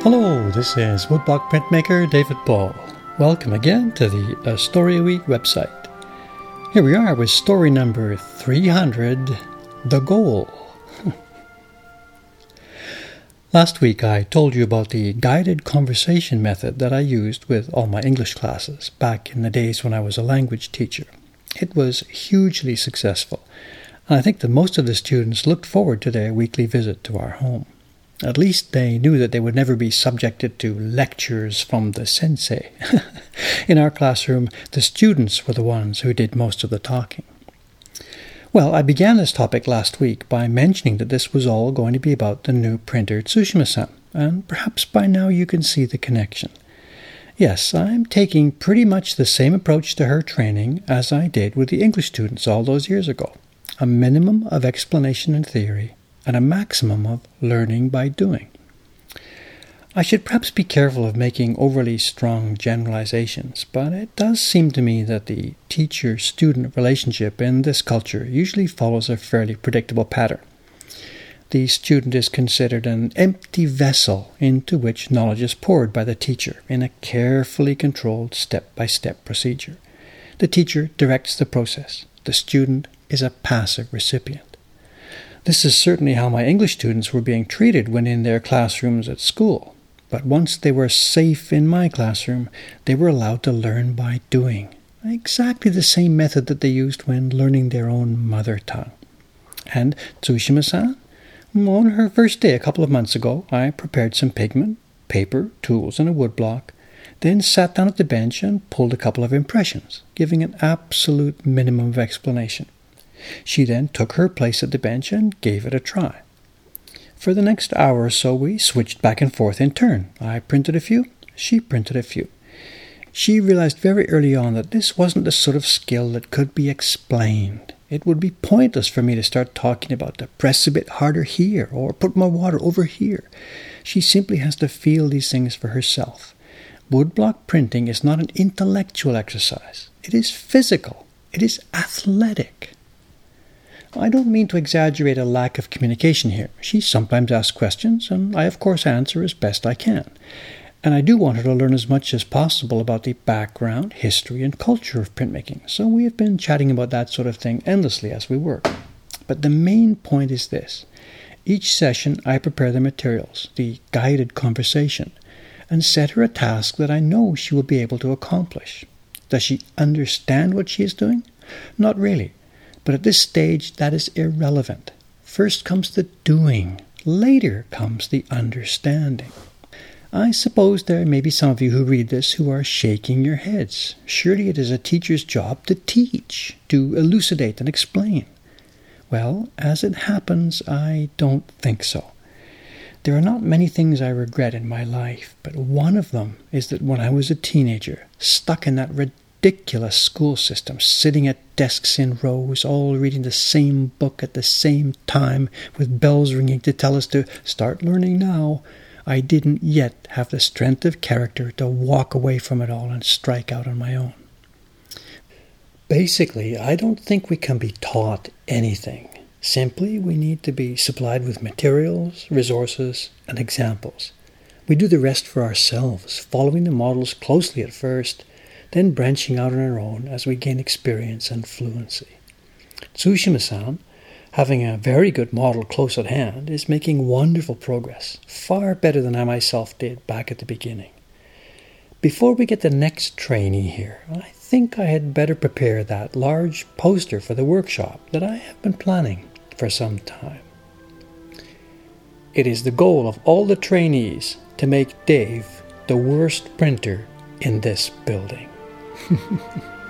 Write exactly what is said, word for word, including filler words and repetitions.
Hello, this is Woodblock printmaker David Paul. Welcome again to the Astoria Week website. Here we are with story number three hundred, The Goal. Last week I told you about the guided conversation method that I used with all my English classes back in the days when I was a language teacher. It was hugely successful, and I think that most of the students looked forward to their weekly visit to our home. At least they knew that they would never be subjected to lectures from the sensei. In our classroom, the students were the ones who did most of the talking. Well, I began this topic last week by mentioning that this was all going to be about the new printer Tsushima-san, and perhaps by now you can see the connection. Yes, I'm taking pretty much the same approach to her training as I did with the English students all those years ago. A minimum of explanation and theory, and a maximum of learning by doing. I should perhaps be careful of making overly strong generalizations, but it does seem to me that the teacher-student relationship in this culture usually follows a fairly predictable pattern. The student is considered an empty vessel into which knowledge is poured by the teacher in a carefully controlled step-by-step procedure. The teacher directs the process. The student is a passive recipient. This is certainly how my English students were being treated when in their classrooms at school. But once they were safe in my classroom, they were allowed to learn by doing. Exactly the same method that they used when learning their own mother tongue. And Tsushima-san? On her first day a couple of months ago, I prepared some pigment, paper, tools, and a woodblock, then sat down at the bench and pulled a couple of impressions, giving an absolute minimum of explanation. She then took her place at the bench and gave it a try. For the next hour or so we switched back and forth in turn. I printed a few, she printed a few. She realized very early on that this wasn't the sort of skill that could be explained. It would be pointless for me to start talking about to press a bit harder here or put more water over here. She simply has to feel these things for herself. Woodblock printing is not an intellectual exercise. It is physical. It is athletic. I don't mean to exaggerate a lack of communication here. She sometimes asks questions, and I of course answer as best I can. And I do want her to learn as much as possible about the background, history, and culture of printmaking, so we have been chatting about that sort of thing endlessly as we work. But the main point is this. Each session I prepare the materials, the guided conversation, and set her a task that I know she will be able to accomplish. Does she understand what she is doing? Not really. But at this stage, that is irrelevant. First comes the doing. Later comes the understanding. I suppose there may be some of you who read this who are shaking your heads. Surely it is a teacher's job to teach, to elucidate and explain. Well, as it happens, I don't think so. There are not many things I regret in my life, but one of them is that when I was a teenager, stuck in that ridiculous ridiculous school system, sitting at desks in rows, all reading the same book at the same time, with bells ringing to tell us to start learning now, I didn't yet have the strength of character to walk away from it all and strike out on my own. Basically, I don't think we can be taught anything. Simply, we need to be supplied with materials, resources, and examples. We do the rest for ourselves, following the models closely at first, then branching out on our own as we gain experience and fluency. Tsushima-san, having a very good model close at hand, is making wonderful progress, far better than I myself did back at the beginning. Before we get the next trainee here, I think I had better prepare that large poster for the workshop that I have been planning for some time. It is the goal of all the trainees to make Dave the worst printer in this building.